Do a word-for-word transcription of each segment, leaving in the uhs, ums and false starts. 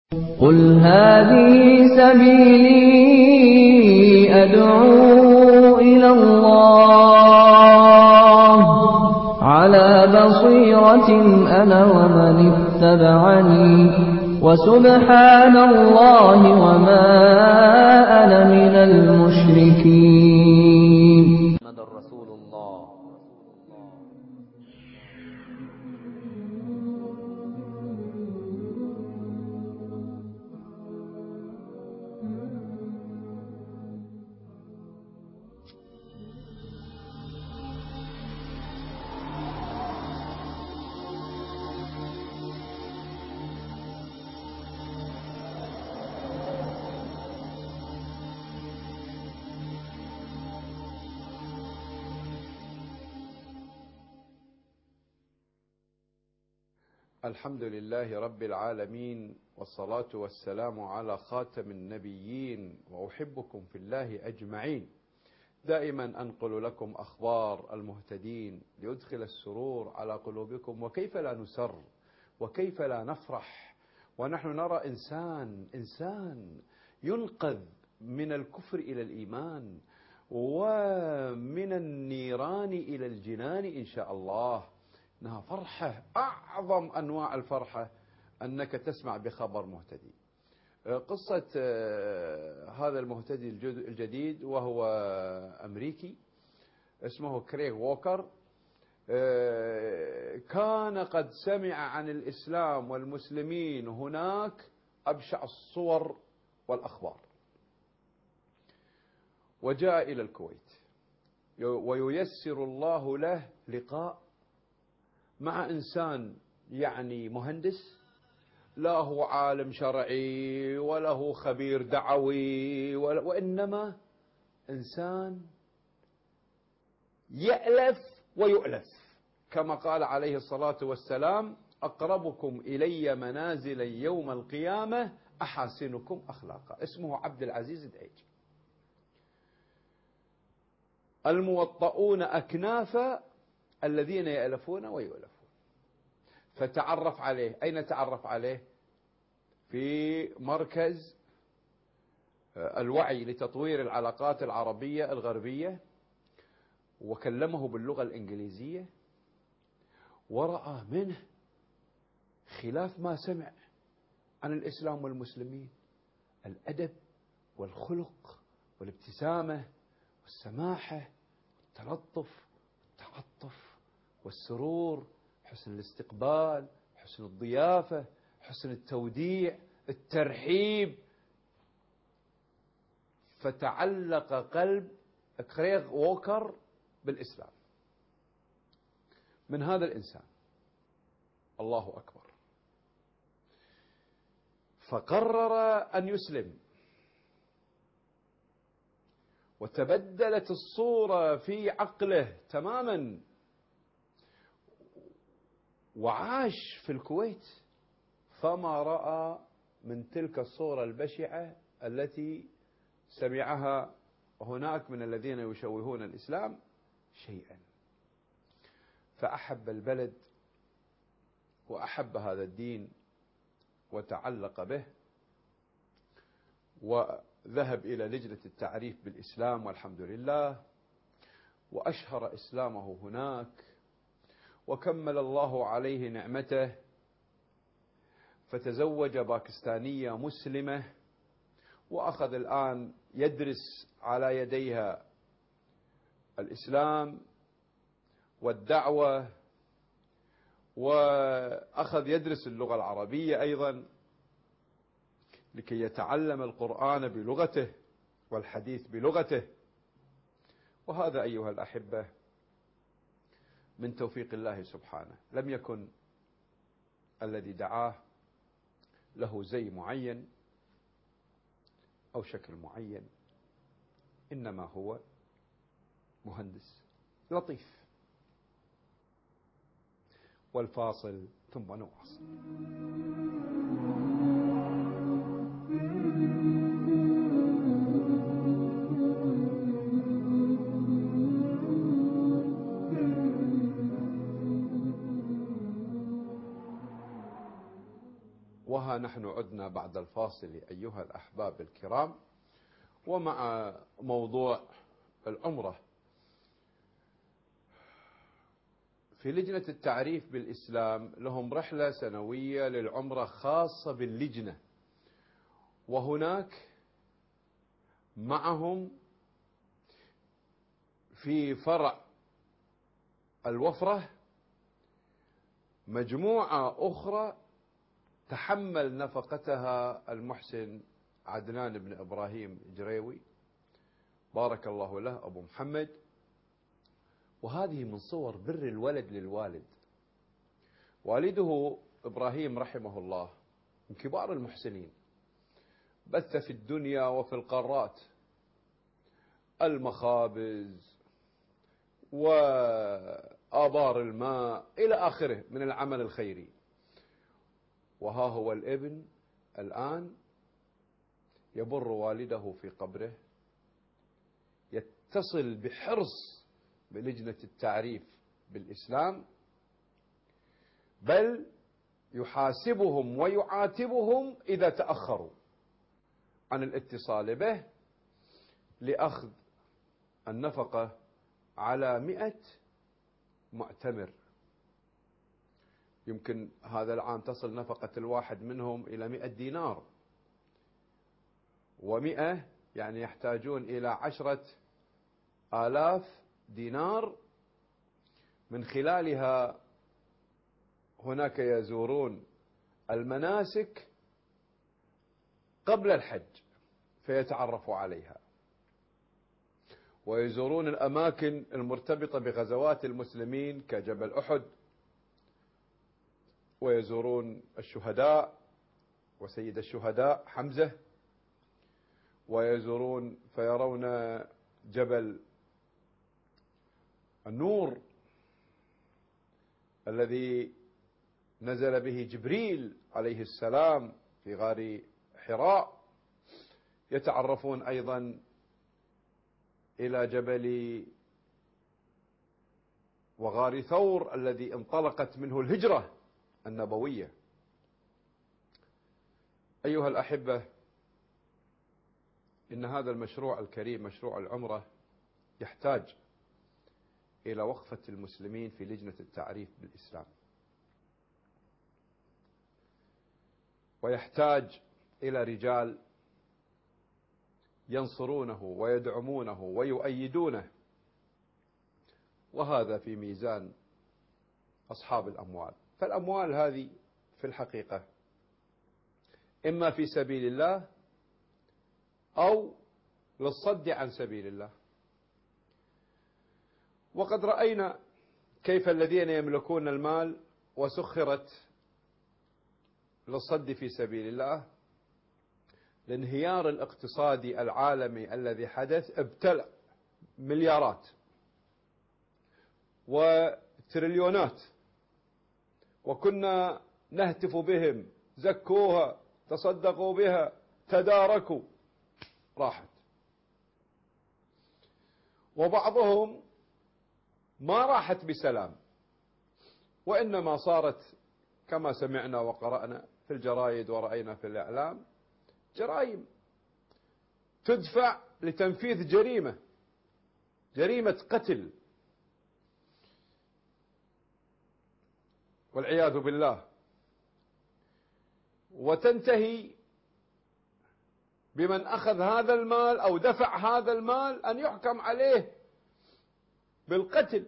قل هذه سبيلي أدعو إلى الله على بصيرة أنا ومن اتبعني وسبحان الله وما أنا من المشركين. محمد رسول الله. الحمد لله رب العالمين، والصلاة والسلام على خاتم النبيين، وأحبكم في الله أجمعين. دائما أنقل لكم أخبار المهتدين ليدخل السرور على قلوبكم، وكيف لا نسر وكيف لا نفرح ونحن نرى إنسان إنسان ينقذ من الكفر إلى الإيمان ومن النيران إلى الجنان إن شاء الله. إنها فرحة، أعظم أنواع الفرحة أنك تسمع بخبر مهتدي. قصة هذا المهتدي الجديد وهو أمريكي اسمه كريغ ووكر، كان قد سمع عن الإسلام والمسلمين هناك أبشع الصور والأخبار، وجاء إلى الكويت وييسر الله له لقاء مع إنسان يعني مهندس، لا هو عالم شرعي ولا هو خبير دعوي، وإنما إنسان يألف ويؤلف، كما قال عليه الصلاة والسلام: أقربكم إلي منازلا يوم القيامة أحاسنكم أخلاقا. اسمه عبد العزيز دعيج. الموطؤون أكنافا الذين يألفون ويؤلفون. فتعرف عليه. أين تعرف عليه؟ في مركز الوعي لتطوير العلاقات العربية الغربية، وكلمه باللغة الإنجليزية، ورأى منه خلاف ما سمع عن الإسلام والمسلمين: الأدب والخلق والابتسامة والسماحة والتلطف والتعطف والسرور، حسن الاستقبال، حسن الضيافة، حسن التوديع، الترحيب. فتعلق قلب كريغ ووكر بالإسلام من هذا الإنسان. الله أكبر. فقرر أن يسلم، وتبدلت الصورة في عقله تماما، وعاش في الكويت فما رأى من تلك الصورة البشعة التي سمعها هناك من الذين يشوهون الإسلام شيئا. فأحب البلد وأحب هذا الدين وتعلق به، وذهب إلى لجنة التعريف بالإسلام والحمد لله، وأشهر إسلامه هناك، وكمل الله عليه نعمته، فتزوج باكستانية مسلمة، وأخذ الآن يدرس على يديها الإسلام والدعوة، وأخذ يدرس اللغة العربية أيضا لكي يتعلم القرآن بلغته والحديث بلغته. وهذا أيها الأحبة من توفيق الله سبحانه. لم يكن الذي دعاه له زي معين أو شكل معين، إنما هو مهندس لطيف. والفاصل ثم نواصل. وها نحن عدنا بعد الفاصل أيها الأحباب الكرام، ومع موضوع العمرة. في لجنة التعريف بالإسلام لهم رحلة سنوية للعمرة خاصة باللجنة، وهناك معهم في فرع الوفرة مجموعة أخرى تحمل نفقتها المحسن عدنان بن إبراهيم جريوي بارك الله له أبو محمد. وهذه من صور بر الولد للوالد. والده إبراهيم رحمه الله من كبار المحسنين، بث في الدنيا وفي القارات المخابز وآبار الماء إلى آخره من العمل الخيري. وها هو الابن الآن يبر والده في قبره، يتصل بحرص بلجنة التعريف بالإسلام، بل يحاسبهم ويعاتبهم إذا تأخروا عن الاتصال به لأخذ النفقة على مئة معتمر. يمكن هذا العام تصل نفقة الواحد منهم إلى مئة دينار، ومئة يعني يحتاجون إلى عشرة آلاف دينار، من خلالها هناك يزورون المناسك قبل الحج فيتعرفوا عليها، ويزورون الأماكن المرتبطة بغزوات المسلمين كجبل أحد، ويزورون الشهداء وسيد الشهداء حمزة، ويزورون فيرون جبل النور الذي نزل به جبريل عليه السلام في غار حراء. يتعرفون أيضا إلى جبل وغار ثور الذي انطلقت منه الهجرة النبوية. أيها الأحبة، إن هذا المشروع الكريم مشروع العمرة يحتاج إلى وقفة المسلمين في لجنة التعريف بالإسلام، ويحتاج إلى رجال ينصرونه ويدعمونه ويؤيدونه، وهذا في ميزان أصحاب الأموال. فالأموال هذه في الحقيقة إما في سبيل الله أو للصد عن سبيل الله. وقد رأينا كيف الذين يملكون المال وسخرت للصد في سبيل الله، الانهيار الاقتصادي العالمي الذي حدث ابتلع مليارات وتريليونات، وكنا نهتف بهم زكوها تصدقوا بها تداركوا، راحت. وبعضهم ما راحت بسلام، وإنما صارت كما سمعنا وقرأنا في الجرائد ورأينا في الإعلام جرائم تدفع لتنفيذ جريمة جريمة قتل والعياذ بالله، وتنتهي بمن أخذ هذا المال أو دفع هذا المال أن يحكم عليه بالقتل.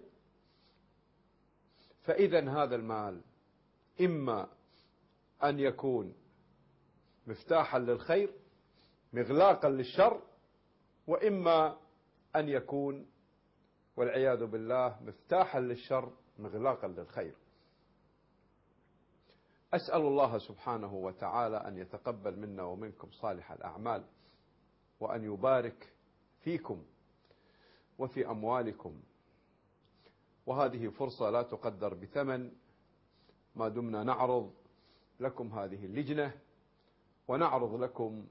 فإذا هذا المال إما أن يكون مفتاحا للخير مغلاقا للشر، وإما أن يكون والعياذ بالله مفتاحا للشر مغلاقا للخير. أسأل الله سبحانه وتعالى أن يتقبل منا ومنكم صالح الأعمال، وأن يبارك فيكم وفي أموالكم. وهذه فرصة لا تقدر بثمن ما دمنا نعرض لكم هذه اللجنة ونعرض لكم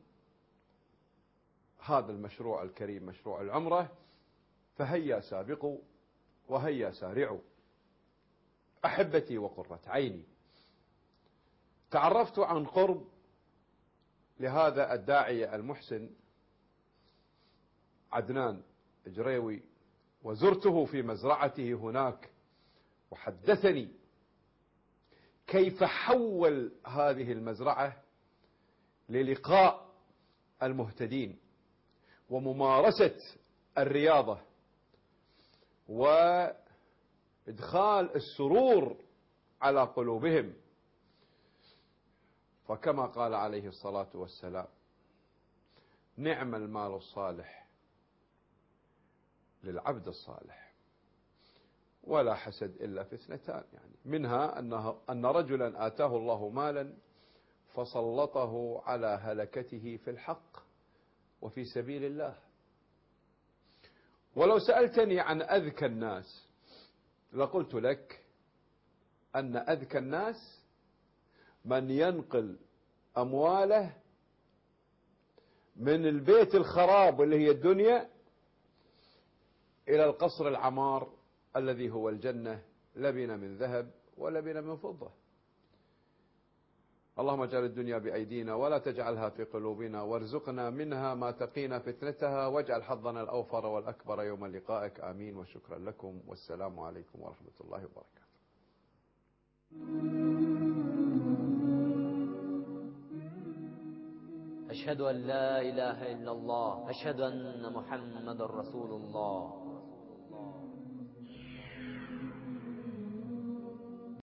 هذا المشروع الكريم مشروع العمرة. فهيا سابقوا وهيا سارعوا. أحبتي وقرة عيني، تعرفت عن قرب لهذا الداعية المحسن عدنان جريوي، وزرته في مزرعته هناك، وحدثني كيف حول هذه المزرعة للقاء المهتدين وممارسة الرياضة وإدخال السرور على قلوبهم. فكما قال عليه الصلاة والسلام: نعم المال الصالح للعبد الصالح، ولا حسد إلا في اثنتان، يعني منها أنه أن رجلا آتاه الله مالا فسلطه على هلكته في الحق وفي سبيل الله. ولو سألتني عن أذكى الناس لقلت لك أن أذكى الناس من ينقل أمواله من البيت الخراب اللي هي الدنيا إلى القصر العمار الذي هو الجنة، لبن من ذهب ولبن من فضة. اللهم اجعل الدنيا بأيدينا ولا تجعلها في قلوبنا، وارزقنا منها ما تقينا فتنتها، واجعل حظنا الأوفر والأكبر يوم لقائك. آمين. وشكرا لكم، والسلام عليكم ورحمة الله وبركاته. أشهد أن لا إله إلا الله، أشهد أن محمد رسول الله.